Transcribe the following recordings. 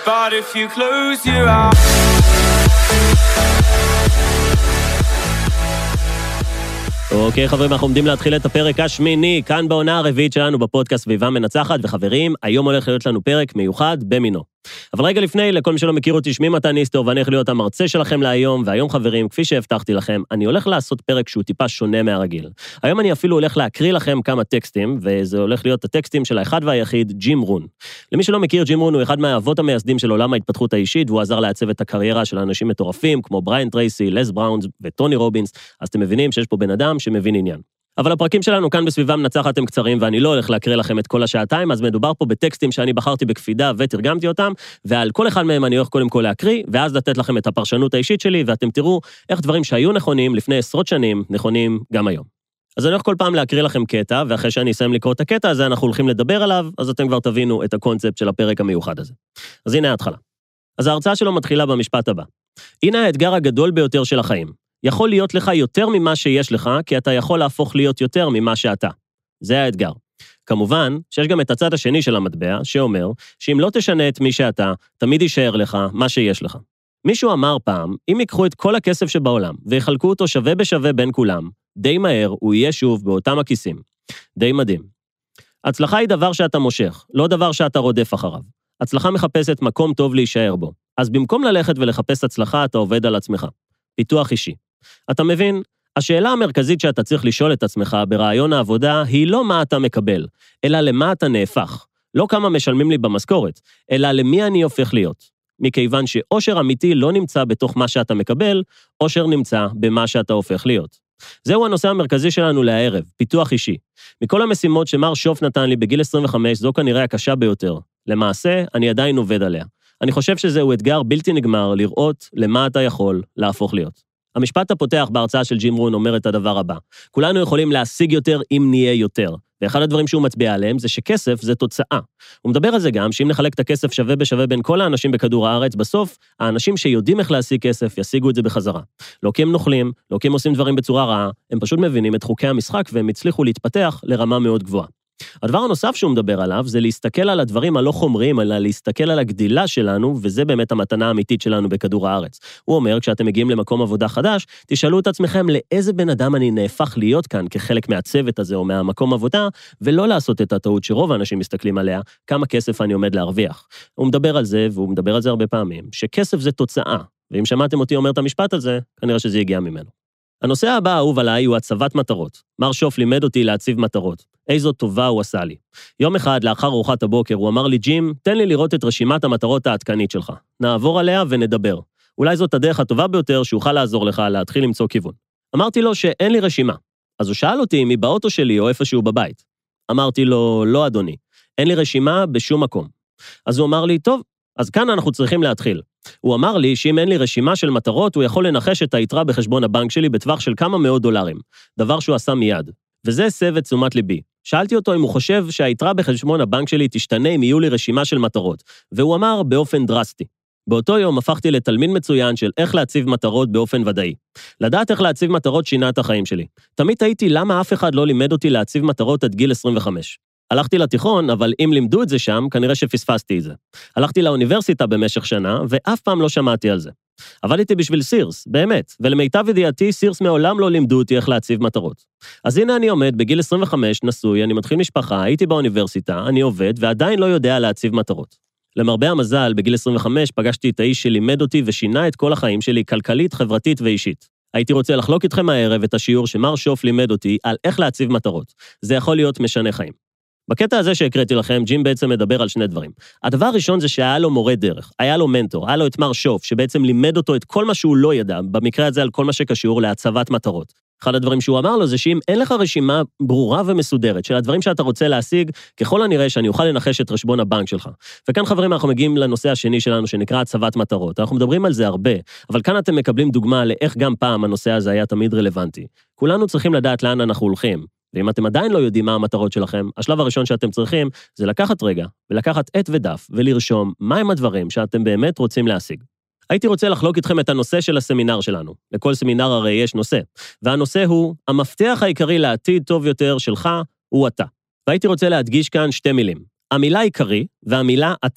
but if you close your eyes. אוקיי, חברים, אנחנו עומדים להתחיל את הפרק השמיני, כאן בעונה הרביעית שלנו בפודקאסט סביבה מנצחת, וחברים, היום הולך להיות לנו פרק מיוחד במינו. אבל רגע לפני, לכל מי שלא מכיר אותי, שמי מתן ניסטר, ואני הולך להיות המרצה שלכם להיום, והיום חברים, כפי שהבטחתי לכם, אני הולך לעשות פרק שהוא טיפה שונה מהרגיל. היום אני אפילו הולך להקריא לכם כמה טקסטים, וזה הולך להיות הטקסטים של האחד והיחיד, ג'ים רון. למי שלא מכיר, ג'ים רון הוא אחד מהאבות המייסדים של עולם ההתפתחות האישית, והוא עזר לעצב את הקריירה של אנשים מטורפים, כמו בריין טרייסי, לס בראונס וטוני רובינס, אז אתם מבינים שיש פה בן אדם שמבין עניין. אבל הפרקים שלנו כאן בסביבה מנצחת הם קצרים, ואני לא הולך להקריא לכם את כל השעתיים, אז מדובר פה בטקסטים שאני בחרתי בקפידה ותרגמתי אותם, ועל כל אחד מהם אני הולך קודם כל להקריא, ואז לתת לכם את הפרשנות האישית שלי, ואתם תראו איך דברים שהיו נכונים לפני עשרות שנים, נכונים גם היום. אז אני הולך כל פעם להקריא לכם קטע, ואחרי שאני אסיים לקרוא את הקטע הזה, אנחנו הולכים לדבר עליו, אז אתם כבר תבינו את הקונספט של הפרק המיוחד הזה. אז הנה ההתחלה. אז ההרצאה שלו מתחילה במשפט הבא. הנה האתגר הגדול ביותר של החיים. יכול להיות לך יותר ממה שיש לך, כי אתה יכול להפוך להיות יותר ממה שאתה. זה האתגר. כמובן, שיש גם את הצד השני של המטבע, שאומר, שאם לא תשנה את מי שאתה, תמיד יישאר לך מה שיש לך. מישהו אמר פעם, אם ייקחו את כל הכסף שבעולם, ויחלקו אותו שווה בשווה בין כולם, די מהר הוא יהיה שוב באותם הכיסים. די מדהים. הצלחה היא דבר שאתה מושך, לא דבר שאתה רודף אחריו. הצלחה מחפשת מקום טוב להישאר בו. אז במקום ללכת ולחפש הצלחה, אתה עובד על עצמך. פיתוח אישי. אתה מבין? השאלה המרכזית שאתה צריך לשאול את עצמך ברעיון העבודה היא לא מה אתה מקבל, אלא למה אתה נהפך. לא כמה משלמים לי במשכורת, אלא למי אני הופך להיות. מכיוון שאושר אמיתי לא נמצא בתוך מה שאתה מקבל, אושר נמצא במה שאתה הופך להיות. זהו הנושא המרכזי שלנו לערב, פיתוח אישי. מכל המשימות שמר שוף נתן לי בגיל 25, זו כנראה הקשה ביותר. למעשה, אני עדיין עובד עליה. אני חושב שזהו אתגר בלתי נגמר לראות למה אתה יכול להפוך להיות. המשפט הפותח בהרצאה של ג'ים רון אומר את הדבר הבא. כולנו יכולים להשיג יותר אם נהיה יותר. ואחד הדברים שהוא מצביע עליהם זה שכסף זה תוצאה. הוא מדבר על זה גם שאם נחלק את הכסף שווה בשווה בין כל האנשים בכדור הארץ, בסוף האנשים שיודעים איך להשיג כסף ישיגו את זה בחזרה. לא כי הם נוכלים, לא כי הם עושים דברים בצורה רעה, הם פשוט מבינים את חוקי המשחק והם הצליחו להתפתח לרמה מאוד גבוהה. הדבר הנוסף שהוא מדבר עליו זה להסתכל על הדברים הלא חומריים, אלא להסתכל על הגדילה שלנו, וזה באמת המתנה האמיתית שלנו בכדור הארץ. הוא אומר, כשאתם מגיעים למקום עבודה חדש, תשאלו את עצמכם לאיזה בן אדם אני נהפך להיות כאן כחלק מהצוות הזה או מהמקום עבודה, ולא לעשות את הטעות שרוב האנשים מסתכלים עליה, כמה כסף אני עומד להרוויח. הוא מדבר על זה, והוא מדבר על זה הרבה פעמים, שכסף זה תוצאה, ואם שמעתם אותי אומר את המשפט הזה, כנראה שזה יגיע ממנו. הנושא הבא האהוב עליי הוא הצבת מטרות. מר שוף לימד אותי להציב מטרות. איזו טובה הוא עשה לי. יום אחד, לאחר ארוחת הבוקר, הוא אמר לי, ג'ים, תן לי לראות את רשימת המטרות העדכנית שלך. נעבור עליה ונדבר. אולי זאת הדרך הטובה ביותר שאוכל לעזור לך להתחיל למצוא כיוון. אמרתי לו שאין לי רשימה. אז הוא שאל אותי אם היא באוטו שלי או איפשהו בבית. אמרתי לו, לא אדוני, אין לי רשימה בשום מקום. אז הוא אמר לי, טוב, אז כאן אנחנו צריכים להתחיל. הוא אמר לי שאם אין לי רשימה של מטרות, הוא יכול לנחש את היתרה בחשבון הבנק שלי בטווח של כמה מאות דולרים, דבר שהוא עשה מיד. וזה הסב את תשומת ליבי. שאלתי אותו אם הוא חושב שהיתרה בחשבון הבנק שלי תשתנה אם יהיו לי רשימה של מטרות, והוא אמר באופן דרסטי. באותו יום הפכתי לתלמיד מצוין של איך להציב מטרות באופן ודאי. לדעת איך להציב מטרות שינה את החיים שלי. תמיד הייתי למה אף אחד לא לימד אותי להציב מטרות עד גיל 25. הלכתי לתיכון, אבל אם לימדו את זה שם, כנראה שפספסתי את זה. הלכתי לאוניברסיטה במשך שנה, ואף פעם לא שמעתי על זה. עבדתי בשביל סירס, באמת, ולמיטב ידיעתי, סירס מעולם לא לימדו אותי איך להציב מטרות. אז הנה אני עומד, בגיל 25, נשוי, אני מתחיל משפחה, הייתי באוניברסיטה, אני עובד, ועדיין לא יודע להציב מטרות. למרבה המזל, בגיל 25 פגשתי את האיש שלימד אותי ושינה את כל החיים שלי, כלכלית, חברתית ואישית. הייתי רוצה לחלוק איתכם הערב את השיעור שמר שוף לימד אותי על איך להציב מטרות. זה יכול להיות משנה חיים. בקטע הזה שהקראתי לכם, ג'ים בעצם מדבר על שני דברים. הדבר הראשון זה שהיה לו מורה דרך, היה לו מנטור, היה לו את מר שוף, שבעצם לימד אותו את כל מה שהוא לא ידע, במקרה הזה על כל מה שקשור להצבת מטרות. אחד הדברים שהוא אמר לו זה שאם אין לך רשימה ברורה ומסודרת של הדברים שאתה רוצה להשיג, ככל הנראה שאני אוכל לנחש את חשבון הבנק שלך. וכאן חברים אנחנו מגיעים לנושא השני שלנו שנקרא הצבת מטרות. אנחנו מדברים על זה הרבה, אבל כאן אתם מקבלים דוגמה לאיך גם פעם הנושא הזה היה תמיד רלוונטי. כולנו צריכים לדעת לאן אנחנו הולכים. ואם אתם עדיין לא יודעים מה המטרות שלכם, השלב הראשון שאתם צריכים זה לקחת רגע ולקחת עט ודף ולרשום מהם הדברים שאתם באמת רוצים להשיג. הייתי רוצה לחלוק איתכם את הנושא של הסמינר שלנו. לכל סמינר הרי יש נושא, והנושא הוא, המפתח העיקרי לעתיד טוב יותר שלך הוא אתה. והייתי רוצה להדגיש כאן שתי מילים, המילה עיקרי והמילה אתה.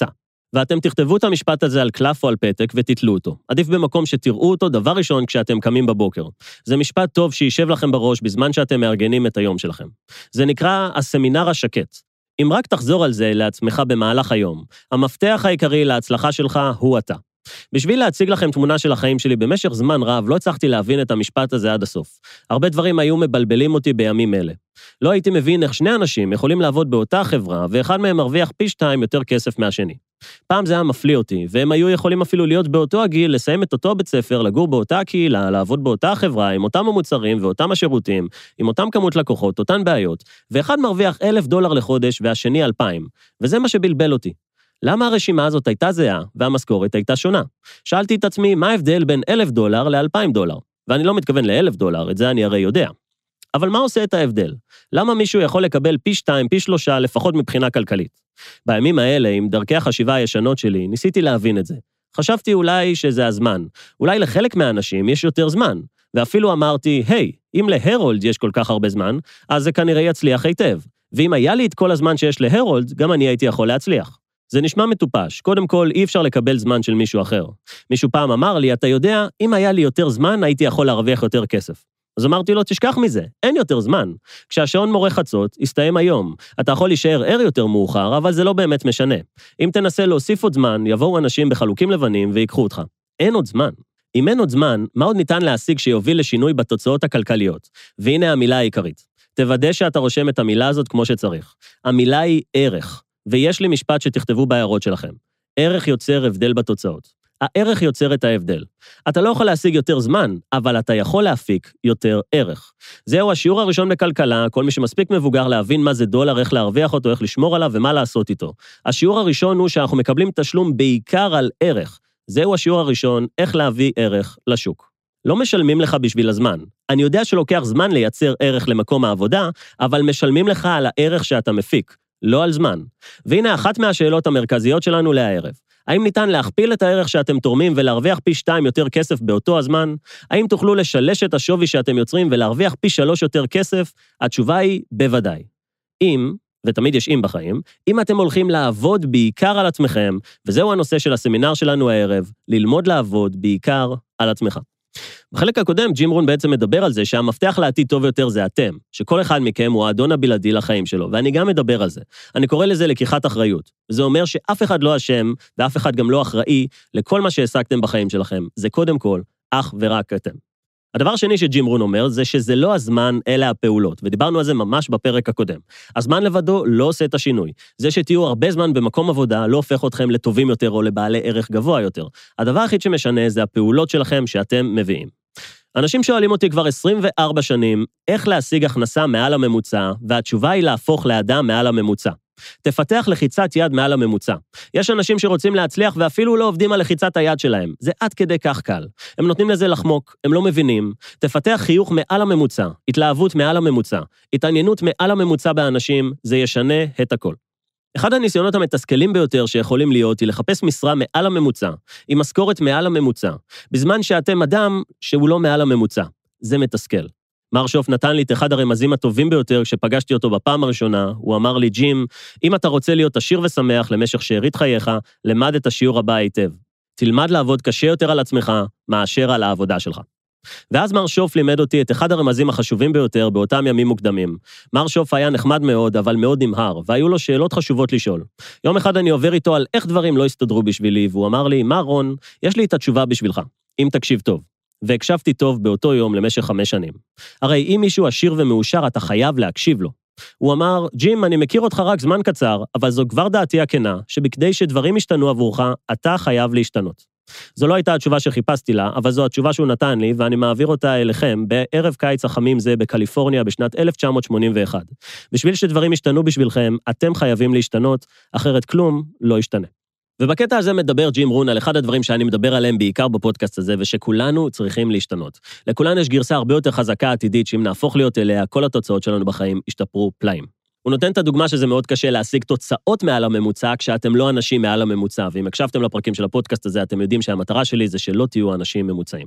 ואתם תכתבו את המשפט הזה על קלף או על פתק ותתלו אותו. עדיף במקום שתראו אותו דבר ראשון כשאתם קמים בבוקר. זה משפט טוב שישב לכם בראש בזמן שאתם מארגנים את היום שלכם. זה נקרא הסמינר השקט. אם רק תחזור על זה לעצמך במהלך היום, המפתח העיקרי להצלחה שלך הוא אתה. בשביל להציג לכם תמונה של החיים שלי במשך זמן רב, לא הצלחתי להבין את המשפט הזה עד הסוף. הרבה דברים היו מבלבלים אותי בימים אלה. לא הייתי מבין איך שני אנשים יכולים לעבוד באותה חברה, ואחד מהם מרוויח פי 2 יותר כסף מהשני. פעם זה היה מפליא אותי, והם היו יכולים אפילו להיות באותו הגיל, לסיים את אותו בית ספר, לגור באותה קהילה, לעבוד באותה חברה, עם אותם המוצרים ואותם השירותים, עם אותם כמות לקוחות, אותן בעיות, ואחד מרוויח $1,000 לחודש והשני 2,000, וזה מה שבלבל אותי. למה הרשימה הזאת הייתה זהה והמשכורת הייתה שונה? שאלתי את עצמי מה ההבדל בין $1,000 ל$2,000, ואני לא מתכוון $1,000, את זה אני הרי יודע. אבל מה עושה את ההבדל? למה מישהו יכול לקבל פי 2, פי 3, לפחות מבחינה כלכלית? בימים האלה, עם דרכי החשיבה הישנות שלי, ניסיתי להבין את זה. חשבתי אולי שזה הזמן. אולי לחלק מהאנשים יש יותר זמן. ואפילו אמרתי, היי, אם להרולד יש כל כך הרבה זמן, אז זה כנראה יצליח היטב. ואם היה לי את כל הזמן שיש להרולד, גם אני הייתי יכול להצליח. זה נשמע מטופש. קודם כל, אי אפשר לקבל זמן של מישהו אחר. מישהו פעם אמר לי, אתה יודע, אם היה לי יותר זמן, הייתי יכול להרוויח יותר כסף. אז אמרתי לו, תשכח מזה, אין יותר זמן. כשהשעון מורה חצות, יסתיים היום. אתה יכול להישאר ער יותר מאוחר, אבל זה לא באמת משנה. אם תנסה להוסיף עוד זמן, יבואו אנשים בחלוקים לבנים ויקחו אותך. אין עוד זמן. אם אין עוד זמן, מה עוד ניתן להשיג שיוביל לשינוי בתוצאות הכלכליות? והנה המילה העיקרית. תוודא שאתה רושם את המילה הזאת כמו שצריך. המילה היא ערך. ויש לי משפט שתכתבו בהערות שלכם. ערך יוצר הבדל בתוצאות. הערך יוצר את ההבדל. אתה לא יכול להשיג יותר זמן, אבל אתה יכול להפיק יותר ערך. זהו השיעור הראשון בכלכלה, כל מי שמספיק מבוגר להבין מה זה דולר, איך להרוויח אותו, איך לשמור עליו ומה לעשות איתו. השיעור הראשון הוא שאנחנו מקבלים תשלום בעיקר על ערך. זהו השיעור הראשון, איך להביא ערך לשוק. לא משלמים לך בשביל הזמן. אני יודע שלוקח זמן לייצר ערך למקום העבודה, אבל משלמים לך על הערך שאתה מפיק, לא על זמן. והנה אחת מהשאלות המרכזיות שלנו לערב. האם ניתן להכפיל את הערך שאתם תורמים ולהרוויח פי 2 יותר כסף באותו הזמן? האם תוכלו לשלש את השווי שאתם יוצרים ולהרוויח פי 3 יותר כסף? התשובה היא בוודאי. אם, ותמיד יש אם בחיים, אם אתם הולכים לעבוד בעיקר על עצמכם, וזהו הנושא של הסמינר שלנו הערב, ללמוד לעבוד בעיקר על עצמך. בחלק הקודם, ג'ים רון בעצם מדבר על זה שהמפתח לעתיד טוב יותר זה אתם, שכל אחד מכם הוא האדון הבלעדי לחיים שלו, ואני גם מדבר על זה. אני קורא לזה לקיחת אחריות. זה אומר שאף אחד לא אשם, ואף אחד גם לא אחראי לכל מה שהעסקתם בחיים שלכם. זה קודם כל, אך ורק אתם. הדבר השני שג'ים רון אומר זה שזה לא הזמן, אלא הפעולות, ודיברנו על זה ממש בפרק הקודם. הזמן לבדו לא עושה את השינוי. זה שתהיו הרבה זמן במקום עבודה לא הופך אתכם לטובים יותר או לבעלי ערך גבוה יותר. הדבר היחיד שמשנה זה הפעולות שלכם שאתם מביאים. אנשים שואלים אותי כבר 24 שנים איך להשיג הכנסה מעל הממוצע, והתשובה היא להפוך לאדם מעל הממוצע. תפתח לחיצת יד מעל הממוצע. יש אנשים שרוצים להצליח ואפילו לא עובדים על לחיצת היד שלהם. זה עד כדי כך קל. הם נותנים לזה לחמוק, הם לא מבינים. תפתח חיוך מעל הממוצע, התלהבות מעל הממוצע, התעניינות מעל הממוצע באנשים, זה ישנה את הכל. אחד הניסיונות המתסכלים ביותר שיכולים להיות היא לחפש משרה מעל הממוצע, עם משכורת מעל הממוצע, בזמן שאתם אדם שהוא לא מעל הממוצע. זה מתסכל. מר שוף נתן לי את אחד הרמזים הטובים ביותר כשפגשתי אותו בפעם הראשונה, הוא אמר לי, ג'ים, אם אתה רוצה להיות עשיר ושמח למשך שארית חייך, למד את השיעור הבא היטב. תלמד לעבוד קשה יותר על עצמך, מאשר על העבודה שלך. ואז מר שוף לימד אותי את אחד הרמזים החשובים ביותר באותם ימים מוקדמים. מר שוף היה נחמד מאוד, אבל מאוד נמהר, והיו לו שאלות חשובות לשאול. יום אחד אני עובר איתו על איך דברים לא הסתדרו בשבילי, והוא אמר לי, מר רון, יש לי את התשובה בשבילך, אם תקשיב טוב. והקשבתי טוב באותו יום למשך 5 שנים. הרי אם מישהו עשיר ומאושר, אתה חייב להקשיב לו. הוא אמר, ג'ים, אני מכיר אותך רק זמן קצר, אבל זו כבר דעתי הכנה, שבכדי שדברים ישתנו עבורך, אתה חייב להשתנות. זו לא הייתה התשובה שחיפשתי לה, אבל זו התשובה שהוא נתן לי, ואני מעביר אותה אליכם בערב קיץ החמים זה בקליפורניה בשנת 1981. בשביל שדברים ישתנו בשבילכם, אתם חייבים להשתנות, אחרת כלום לא ישתנה. ובקטע הזה מדבר ג'ים רון על אחד הדברים שאני מדבר עליהם בעיקר בפודקאסט הזה, ושכולנו צריכים להשתנות. לכולנו יש גרסה הרבה יותר חזקה עתידית, שאם נהפוך להיות אליה, כל התוצאות שלנו בחיים ישתפרו פלאים. הוא נותן את הדוגמה שזה מאוד קשה להשיג תוצאות מעל הממוצע, כשאתם לא אנשים מעל הממוצע, ואם הקשבתם לפרקים של הפודקאסט הזה, אתם יודעים שהמטרה שלי זה שלא תהיו אנשים ממוצעים.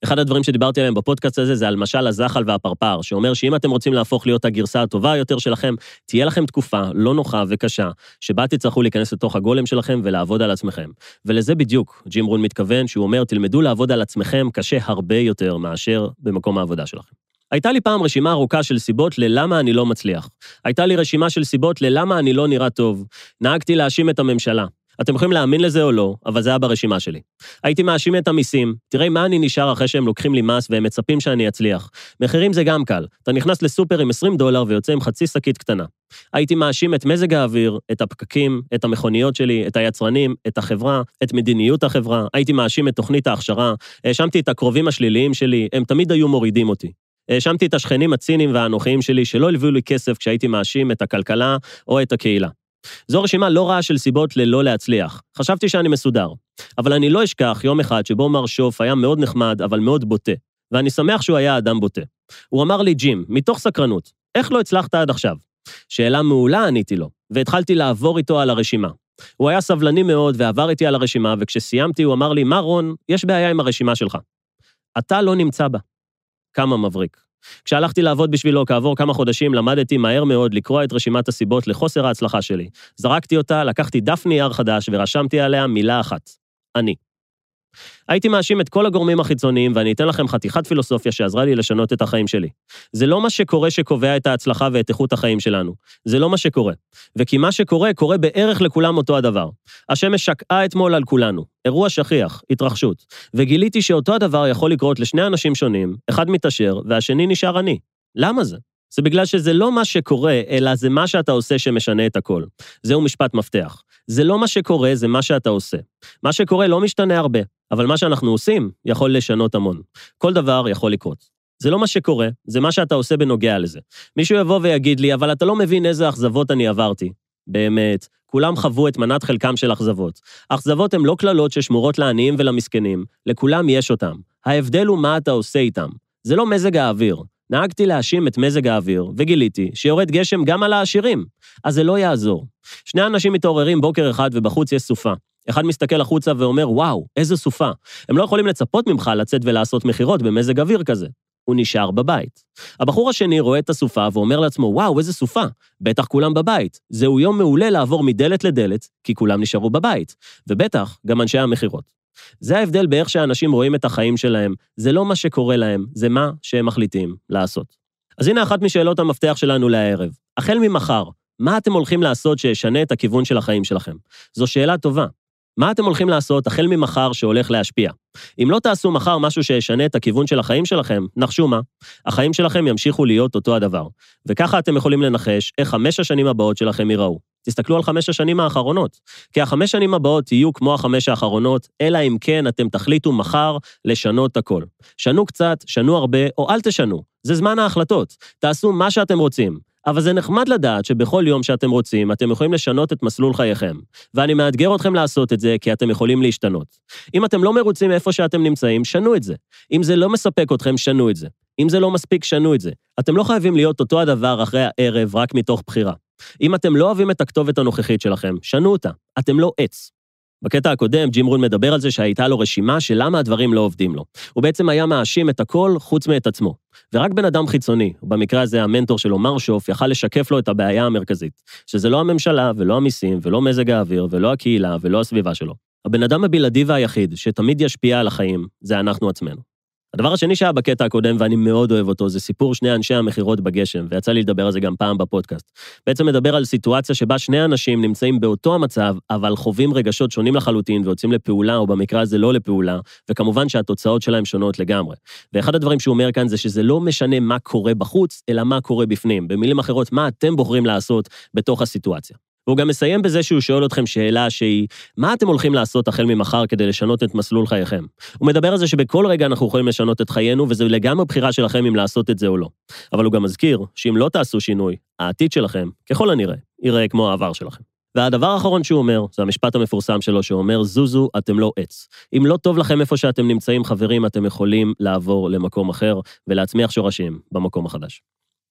אחד הדברים שדיברתי עליהם בפודקאסט הזה, זה על משל הזחל והפרפר, שאומר שאם אתם רוצים להפוך להיות הגרסה הטובה יותר שלכם, תהיה לכם תקופה לא נוחה וקשה, שבה תצטרכו להיכנס לתוך הגולם שלכם ולעבוד על עצמכם. ולזה בדיוק ג'ים רון מתכוון, שהוא אומר, תלמדו לעבוד על עצמכם קשה הרבה יותר מאשר במקום העבודה שלכם. הייתה לי פעם רשימה ארוכה של סיבות ללמה אני לא מצליח. הייתה לי רשימה של סיבות ללמה אני לא נראה טוב. נהגתי להאשים את הממשלה. אתם יכולים להאמין לזה או לא, אבל זה היה ברשימה שלי. הייתי מאשים את המיסים, תראי מה אני נשאר אחרי שהם לוקחים לי מס והם מצפים שאני אצליח. מחירים זה גם קל, אתה נכנס לסופר עם $20 ויוצא עם חצי שקית קטנה. הייתי מאשים את מזג האוויר, את הפקקים, את המכוניות שלי, את היצרנים, את החברה, את מדיניות החברה, הייתי מאשים את תוכנית ההכשרה, האשמתי את הקרובים השליליים שלי, הם תמיד היו מורידים אותי. האשמתי את השכנים הציניים והאנוכיים שלי שלא הביאו לי כסף כשהייתי מאשים את הכלכלה או את הקהילה. זו רשימה לא רעה של סיבות ללא להצליח. חשבתי שאני מסודר. אבל אני לא אשכח יום אחד שבו מר שוף היה מאוד נחמד, אבל מאוד בוטה. ואני שמח שהוא היה אדם בוטה. הוא אמר לי, ג'ים, מתוך סקרנות, איך לא הצלחת עד עכשיו? שאלה מעולה עניתי לו, והתחלתי לעבור איתו על הרשימה. הוא היה סבלני מאוד ועבר איתי על הרשימה, וכשסיימתי הוא אמר לי, מה רון, יש בעיה עם הרשימה שלך. אתה לא נמצא בה. כמה מבריק. כשהלכתי לעבוד בשבילו כעבור כמה חודשים, למדתי מהר מאוד לקרוא את רשימת הסיבות לחוסר ההצלחה שלי. זרקתי אותה, לקחתי דף נייר חדש ורשמתי עליה מילה אחת. אני. הייתי מאשים את כל הגורמים החיצוניים, ואני אתן לכם חתיכת פילוסופיה שעזרה לי לשנות את החיים שלי. זה לא מה שקורה שקובע את ההצלחה ואת איכות החיים שלנו. זה לא מה שקורה. וכי מה שקורה, קורה בערך לכולם אותו הדבר. השמש שקעה אתמול על כולנו. אירוע שכיח, התרחשות. וגיליתי שאותו הדבר יכול לקרות לשני אנשים שונים, אחד מתאשר והשני נשאר אני. למה זה? זה בגלל שזה לא מה שקורה, אלא זה מה שאתה עושה שמשנה את הכל. זהו משפט מפתח. זה לא מה שקורה, זה מה שאתה עושה. מה שקורה לא משתנה הרבה, אבל מה שאנחנו עושים יכול לשנות המון. כל דבר יכול לקרות. זה לא מה שקורה, זה מה שאתה עושה בנוגע לזה. מישהו יבוא ויגיד לי, אבל אתה לא מבין איזה אכזבות אני עברתי. באמת, כולם חוו את מנת חלקם של אכזבות. אכזבות הן לא כללות ששמורות לעניים ולמסכנים, לכולם יש אותם. ההבדל הוא מה אתה עושה איתם. זה לא מזג האוויר. נהגתי להאשים את מזג האוויר, וגיליתי שיורד גשם גם על העשירים. אז זה לא יעזור. שני אנשים מתעוררים בוקר אחד ובחוץ יש סופה. אחד מסתכל החוצה ואומר, וואו, איזו סופה. הם לא יכולים לצפות ממך לצאת ולעשות מחירות במזג אוויר כזה. הוא נשאר בבית. הבחור השני רואה את הסופה ואומר לעצמו, וואו, איזה סופה. בטח כולם בבית. זהו יום מעולה לעבור מדלת לדלת, כי כולם נשארו בבית. ובטח גם אנשי המחירות. זה ההבדל באיך שאנשים רואים את החיים שלהם. זה לא מה שקורה להם, זה מה שהם מחליטים לעשות. אז הנה אחת משאלות המפתח שלנו לערב. החל ממחר, מה אתם הולכים לעשות שישנה את הכיוון של החיים שלכם? זו שאלה טובה. מה אתם הולכים לעשות החל ממחר שהולך להשפיע? אם לא תעשו מחר משהו שישנה את הכיוון של החיים שלכם, נחשו מה? החיים שלכם ימשיכו להיות אותו הדבר. וככה אתם יכולים לנחש איך 5 השנים הבאות שלכם ייראו. תסתכלו על 5 השנים האחרונות. כי 5 השנים הבאות יהיו כמו 5 האחרונות, אלא אם כן אתם תחליטו מחר לשנות הכל. שנו קצת, שנו הרבה, או אל תשנו. זה זמן ההחלטות. תעשו מה שאתם רוצים. אבל זה נחמד לדעת שבכל יום שאתם רוצים, אתם יכולים לשנות את מסלול חייכם. ואני מאתגר אתכם לעשות את זה, כי אתם יכולים להשתנות. אם אתם לא מרוצים איפה שאתם נמצאים, שנו את זה. אם זה לא מספק אתכם, שנו את זה. אם זה לא מספיק, שנו את זה. אתם לא חייבים להיות אותו הדבר אחרי הערב, רק מתוך בחירה. אם אתם לא אוהבים את הכתובת הנוכחית שלכם, שנו אותה. אתם לא עץ. בקטע הקודם, ג'ים רון מדבר על זה שהייתה לו רשימה של למה הדברים לא עובדים לו. הוא בעצם היה מאשים את הכל חוץ מאת עצמו. ורק בן אדם חיצוני, במקרה הזה המנטור שלו מר שוף, יכל לשקף לו את הבעיה המרכזית, שזה לא הממשלה ולא המיסים ולא מזג האוויר ולא הקהילה ולא הסביבה שלו. הבן אדם הבלעדי והיחיד שתמיד ישפיע על החיים, זה אנחנו עצמנו. הדבר השני שהיה בקטע הקודם, ואני מאוד אוהב אותו, זה סיפור שני אנשי המחירות בגשם, ויצא לי לדבר על זה גם פעם בפודקאסט. בעצם מדבר על סיטואציה שבה שני אנשים נמצאים באותו המצב, אבל חווים רגשות שונים לחלוטין, ויוצאים לפעולה, או במקרה הזה לא לפעולה, וכמובן שהתוצאות שלהם שונות לגמרי. ואחד הדברים שהוא אומר כאן זה שזה לא משנה מה קורה בחוץ, אלא מה קורה בפנים. במילים אחרות, מה אתם בוחרים לעשות בתוך הסיטואציה. והוא גם מסיים בזה שהוא שואל אתכם שאלה שהיא, מה אתם הולכים לעשות החל ממחר כדי לשנות את מסלול חייכם? הוא מדבר על זה שבכל רגע אנחנו יכולים לשנות את חיינו, וזה לגמרי בחירה שלכם אם לעשות את זה או לא. אבל הוא גם מזכיר שאם לא תעשו שינוי, העתיד שלכם, ככל הנראה, ייראה כמו העבר שלכם. והדבר האחרון שהוא אומר, זה המשפט המפורסם שלו שאומר, זוזו, אתם לא עץ. אם לא טוב לכם איפה שאתם נמצאים חברים, אתם יכולים לעבור למקום אחר ולהצמיח שורשים במקום החדש.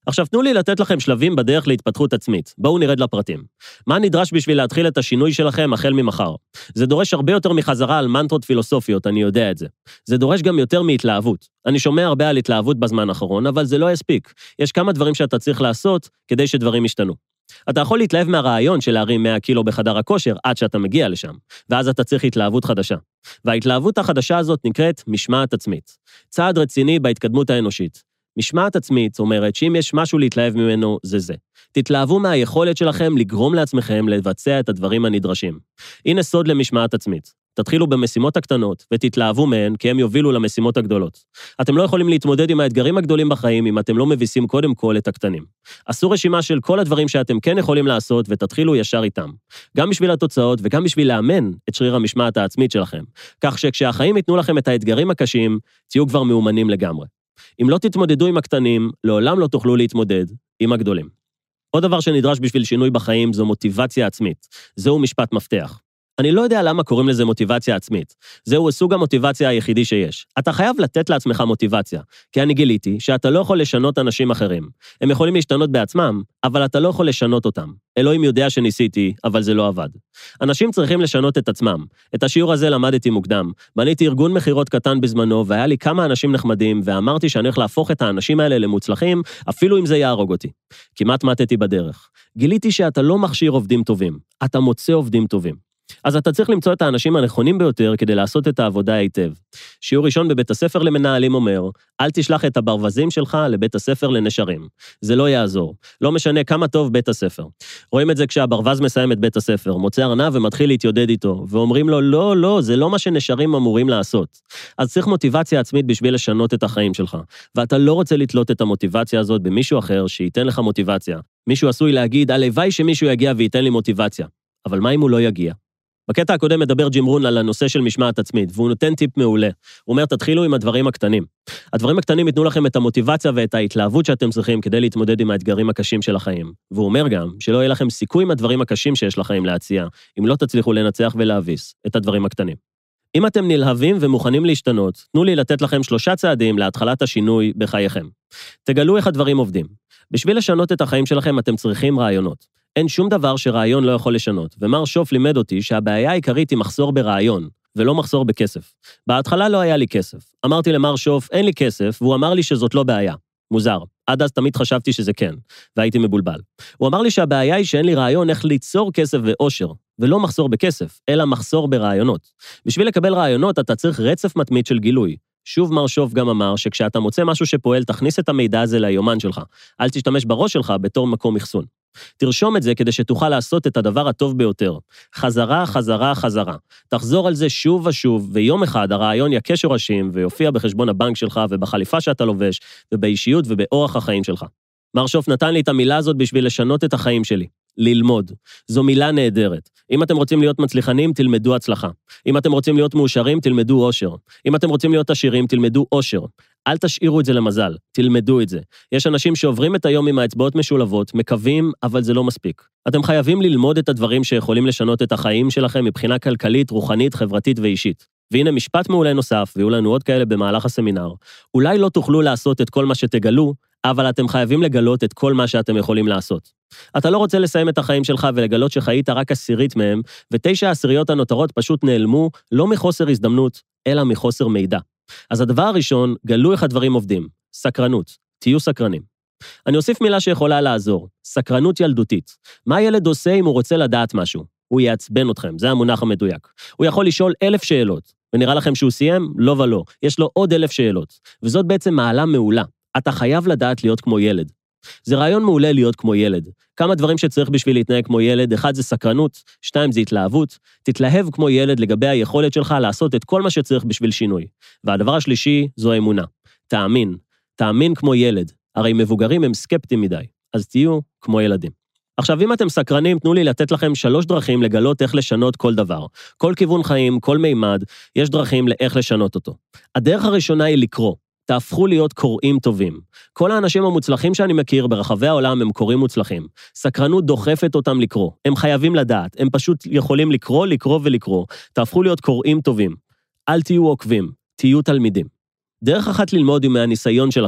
עכשיו תנו לי לתת לכם שלבים בדרך להתפתחות עצמית. בואו נרד לפרטים. מה נדרש בשביל להתחיל את השינוי שלכם החל ממחר? זה דורש הרבה יותר מחזרה על מנטרות פילוסופיות, אני יודע את זה. זה דורש גם יותר מהתלהבות. אני שומע הרבה על התלהבות בזמן האחרון, אבל זה לא יספיק. יש כמה דברים שאתה צריך לעשות כדי שדברים ישתנו. אתה יכול להתלהב מהרעיון של להרים 100 קילו בחדר הכושר עד שאתה מגיע לשם, ואז אתה צריך התלהבות חדשה. וההתלהבות החדשה הזאת נקראת משמעת עצמית. צעד רציני בהתקדמות האנושית. משמעת עצמית אומרת שאם יש משהו להתלהב ממנו, זה. תתלהבו מהיכולת שלכם לגרום לעצמכם לבצע את הדברים הנדרשים. הנה סוד למשמעת עצמית. תתחילו במשימות הקטנות ותתלהבו מהן כי הם יובילו למשימות הגדולות. אתם לא יכולים להתמודד עם האתגרים הגדולים בחיים אם אתם לא מביסים קודם כל את הקטנים. עשו רשימה של כל הדברים שאתם כן יכולים לעשות ותתחילו ישר איתם. גם בשביל התוצאות וגם בשביל לאמן את שריר המשמעת העצמית שלכם. כך שכשהחיים ייתנו לכם את האתגרים הקשים, תהיו כבר מאומנים לגמרי. אם לא תתמודדו עם הקטנים, לעולם לא תוכלו להתמודד עם הגדולים. עוד דבר שנדרש בשביל שינוי בחיים זו מוטיבציה עצמית. זהו משפט מפתח. אני לא יודע למה קוראים לזה מוטיבציה עצמית. זהו סוג המוטיבציה היחידי שיש. אתה חייב לתת לעצמך מוטיבציה, כי אני גיליתי שאתה לא יכול לשנות אנשים אחרים. הם יכולים להשתנות בעצמם, אבל אתה לא יכול לשנות אותם. אלוהים יודע שניסיתי, אבל זה לא עבד. אנשים צריכים לשנות את עצמם. את השיעור הזה למדתי מוקדם. בניתי ארגון מחירות קטן בזמנו, והיה לי כמה אנשים נחמדים, ואמרתי שאני הולך להפוך את האנשים האלה למוצלחים, אפילו אם זה יהרוג אותי. כמעט מתתי בדרך. גיליתי שאתה לא מכשיר עובדים טובים, אתה מוצא עובדים טובים. אז אתה צריך למצוא את האנשים הנכונים ביותר כדי לעשות את העבודה היטב. שיעור ראשון בבית הספר למנהלים אומר, אל תשלח את הברווזים שלך לבית הספר לנשרים. זה לא יעזור. לא משנה כמה טוב בית הספר. רואים את זה כשהברווז מסיים את בית הספר, מוצא ארנב ומתחיל להתיודד איתו, ואומרים לו, לא, זה לא מה שנשרים אמורים לעשות. אז צריך מוטיבציה עצמית בשביל לשנות את החיים שלך. ואתה לא רוצה לתלות את המוטיבציה הזאת במישהו אחר שייתן לך מוטיבציה. מישהו עשוי להגיד, הלוואי שמישהו יגיע וייתן לי מוטיבציה. אבל מה אם הוא לא יגיע? בקטע הקודם מדבר ג'ים רון על הנושא של משמעת עצמית, והוא נותן טיפ מעולה. הוא אומר, תתחילו עם הדברים הקטנים. הדברים הקטנים ייתנו לכם את המוטיבציה ואת ההתלהבות שאתם צריכים כדי להתמודד עם האתגרים הקשים של החיים. והוא אומר גם שלא יהיה לכם סיכוי עם הדברים הקשים שיש לחיים להציע, אם לא תצליחו לנצח ולהביס את הדברים הקטנים. אם אתם נלהבים ומוכנים להשתנות, תנו לי לתת לכם 3 צעדים להתחלת השינוי בחייכם. תגלו איך הדברים עובדים. בשביל לשנות את החיים שלכם אתם צריכים רעיונות. אין שום דבר שרעיון לא יכול לשנות, ומר שוף לימד אותי שהבעיה העיקרית היא מחסור ברעיון, ולא מחסור בכסף. בהתחלה לא היה לי כסף. אמרתי למר שוף, אין לי כסף, והוא אמר לי שזאת לא בעיה. מוזר. עד אז תמיד חשבתי שזה כן, והייתי מבולבל. הוא אמר לי שהבעיה היא שאין לי רעיון איך ליצור כסף ואושר, ולא מחסור בכסף, אלא מחסור ברעיונות. בשביל לקבל רעיונות אתה צריך רצף מתמיד של גילוי. שוב מר שוף גם אמר שכשאתה מוצא משהו שפועל, תכניס את המידע הזה ליומן שלך. אל תשתמש בראש שלך בתור מקום מחסון. תרשום את זה כדי שתוכל לעשות את הדבר הטוב ביותר. חזרה. תחזור על זה שוב ושוב, ויום אחד הרעיון יכה שורשים ויופיע בחשבון הבנק שלך ובחליפה שאתה לובש, ובאישיות ובאורח החיים שלך. מר שוף נתן לי את המילה הזאת בשביל לשנות את החיים שלי. ללמוד. זו מילה נהדרת. אם אתם רוצים להיות מצליחנים, תלמדו הצלחה. אם אתם רוצים להיות מאושרים, תלמדו אושר. אם אתם רוצים להיות עשירים, תלמדו אושר. אל תשאירו את זה למזל, תלמדו את זה. יש אנשים שעוברים את היום עם האצבעות משולבות, מקווים, אבל זה לא מספיק. אתם חייבים ללמוד את הדברים שיכולים לשנות את החיים שלכם מבחינה כלכלית, רוחנית, חברתית ואישית. והנה משפט מעולה נוסף, ויהיו לנו עוד כאלה במהלך הסמינר. אולי לא תוכלו לעשות את כל מה שתגלו, אבל אתם חייבים לגלות את כל מה שאתם יכולים לעשות. אתה לא רוצה לסיים את החיים שלך ולגלות שחיית רק 10 מהם, ו9 עשיריות הנותרות פשוט נעלמו, לא מחוסר הזדמנות, אלא מחוסר מידע. אז הדבר הראשון, גלו איך הדברים עובדים. סקרנות. תהיו סקרנים. אני אוסיף מילה שיכולה לעזור. סקרנות ילדותית. מה ילד עושה אם הוא רוצה לדעת משהו? הוא יעצבן אתכם, זה המונח המדויק. הוא יכול לשאול 1000 שאלות, ונראה לכם שהוא סיים? לא ולא. יש לו עוד 1000 שאלות. וזאת בעצם מעלה מעולה. אתה חייב לדעת להיות כמו ילד. זה רעיון מעולה להיות כמו ילד. כמה דברים שצריך בשביל להתנהג כמו ילד, 1 זה סקרנות, 2 זה התלהבות, תתלהב כמו ילד לגבי היכולת שלך לעשות את כל מה שצריך בשביל שינוי. והדבר השלישי זו האמונה. תאמין כמו ילד, הרי מבוגרים הם סקפטיים מדי, אז תהיו כמו ילדים. עכשיו, אם אתם סקרנים, תנו לי לתת לכם 3 דרכים לגלות איך לשנות כל דבר. כל כיוון חיים, כל מימד, יש דרכים לאיך לשנות אותו. הדרך הראשונה היא לקרוא. תהפכו להיות קוראים טובים. כל האנשים המוצלחים שאני מכיר ברחבי העולם הם קוראים מוצלחים. סקרנות דוחפת אותם לקרוא. הם חייבים לדעת. הם פשוט יכולים לקרוא. תהפכו להיות קוראים טובים. אל תהיו עוקבים. תהיו תלמידים. דרך אחת ללמוד היא מהניסיון שלכם.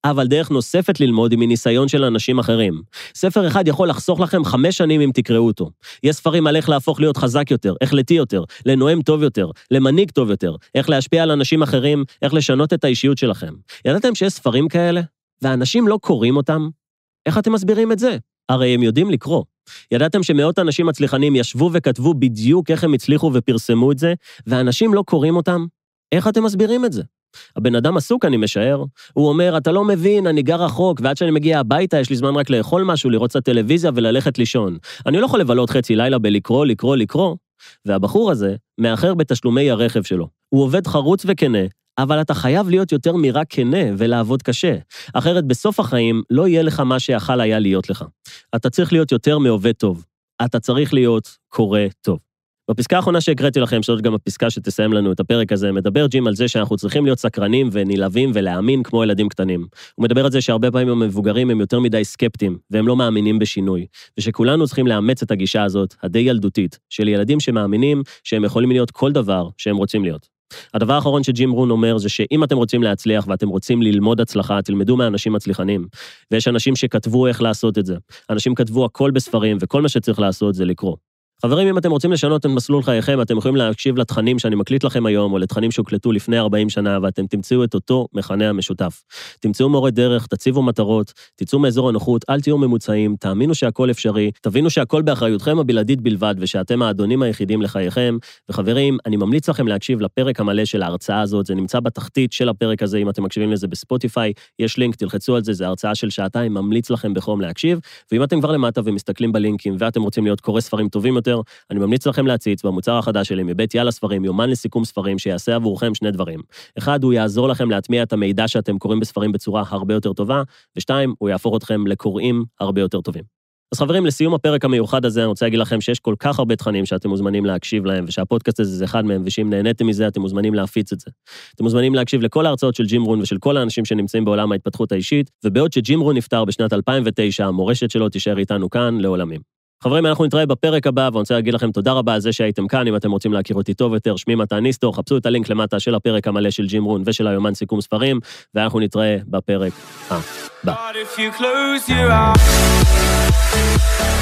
אבל דרך נוספת ללמוד היא מניסיון של אנשים אחרים. ספר אחד יכול לחסוך לכם 5 שנים אם תקראו אותו. יש ספרים על איך להפוך להיות חזק יותר, החלטי יותר, לנואם טוב יותר, למנהיג טוב יותר, איך להשפיע על אנשים אחרים, איך לשנות את האישיות שלכם. ידעתם שיש ספרים כאלה? ואנשים לא קוראים אותם? איך אתם מסבירים את זה? הרי הם יודעים לקרוא. ידעתם שמאות אנשים מצליחנים ישבו וכתבו בדיוק איך הם הצליחו ופרסמו את זה, ואנשים לא קוראים אותם? איך אתם מסבירים את זה? הבן אדם עסוק, אני משער. הוא אומר, אתה לא מבין, אני גר רחוק, ועד שאני מגיע הביתה, יש לי זמן רק לאכול משהו, לראות קצת טלוויזיה וללכת לישון. אני לא יכול לבלות חצי לילה לקרוא. והבחור הזה מאחר בתשלומי הרכב שלו. הוא עובד חרוץ וכנה, אבל אתה חייב להיות יותר מרק כנה ולעבוד קשה. אחרת בסוף החיים לא יהיה לך מה שיכול היה להיות לך. אתה צריך להיות יותר מעובד טוב. אתה צריך להיות קורא טוב. בפסקה האחרונה שהקראתי לכם, שזאת גם הפסקה שתסיים לנו את הפרק הזה, מדבר ג'ים על זה שאנחנו צריכים להיות סקרנים ונלהבים ולהאמין כמו ילדים קטנים. הוא מדבר על זה שהרבה פעמים המבוגרים הם יותר מדי סקפטיים, והם לא מאמינים בשינוי, ושכולנו צריכים לאמץ את הגישה הזאת, הדי ילדותית, של ילדים שמאמינים שהם יכולים להיות כל דבר שהם רוצים להיות. הדבר האחרון שג'ים רון אומר זה שאם אתם רוצים להצליח ואתם רוצים ללמוד הצלחה, תלמדו מאנשים מצליחנים. ויש אנשים שכתבו איך לעשות את זה. אנשים כתבו הכל בספרים, וכל מה שצריך לעשות זה לקרוא. חברים, אם אתם רוצים לשנות את מסלול חייכם, אתם יכולים להקשיב לתכנים שאני מקליט לכם היום, או לתכנים שהוקלטו לפני 40 שנה, ואתם תמצאו את אותו מכנה המשותף. תמצאו מורה דרך, תציבו מטרות, תצאו מאזור הנוחות, אל תהיו ממוצעים, תאמינו שהכל אפשרי, תבינו שהכל באחריותכם הבלעדית בלבד, ושאתם האדונים היחידים לחייכם. וחברים, אני ממליץ לכם להקשיב לפרק המלא של ההרצאה הזאת, זה נמצא בתחתית של הפרק הזה, אם אתם מקשיבים לזה בספוטיפיי, יש לינק, תלחצו על זה, זה הרצאה של שעתיים, ממליץ לכם בחום להקשיב. ואם אתם כבר למטה ומסתכלים בלינקים, ואתם רוצים להיות קורא ספרים טובים יותר, אני ממליץ לכם להציץ במוצר החדש שלי מבית יאללה ספרים, יומן לסיכום ספרים שיעשה עבורכם 2 דברים. 1, הוא יעזור לכם להטמיע את המידע שאתם קוראים בספרים בצורה הרבה יותר טובה, ו2, הוא יהפוך אתכם לקוראים הרבה יותר טובים. אז חברים, לסיום הפרק המיוחד הזה, אני רוצה להגיד לכם שיש כל כך הרבה תכנים שאתם מוזמנים להקשיב להם, ושהפודקאסט הזה זה אחד מהם, ושאם נהניתם מזה, אתם מוזמנים להפיץ את זה. אתם מוזמנים להקשיב לכל ההרצאות של ג'ים רון ושל כל האנשים שנמצאים בעולם ההתפתחות האישית, ובעוד שג'ים רון נפטר בשנת 2009, המורשת שלו תישאר איתנו כאן לעולמים. חברים, אנחנו נתראה בפרק הבא, ואני רוצה להגיד לכם תודה רבה על זה שהייתם כאן. אם אתם רוצים להכיר אותי טוב יותר, שמי מתן ניסטור, חפשו את הלינק למטה של הפרק המלא של ג'ים רון ושל היומן סיכום ספרים, ואנחנו נתראה בפרק הבא.